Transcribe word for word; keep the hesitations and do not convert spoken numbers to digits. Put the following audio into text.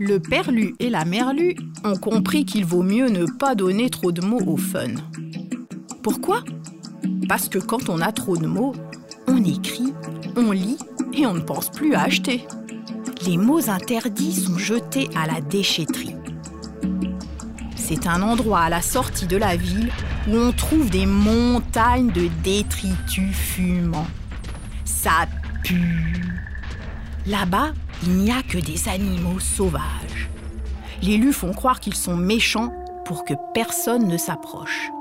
Le père Lu et la mère Lu ont compris qu'il vaut mieux ne pas donner trop de mots au fun. Pourquoi ? Parce que quand on a trop de mots, on écrit, on lit et on ne pense plus à acheter. Les mots interdits sont jetés à la déchetterie. C'est un endroit à la sortie de la ville où on trouve des montagnes de détritus fumants. Ça pue. Là-bas, il n'y a que des animaux sauvages. Les lus font croire qu'ils sont méchants pour que personne ne s'approche.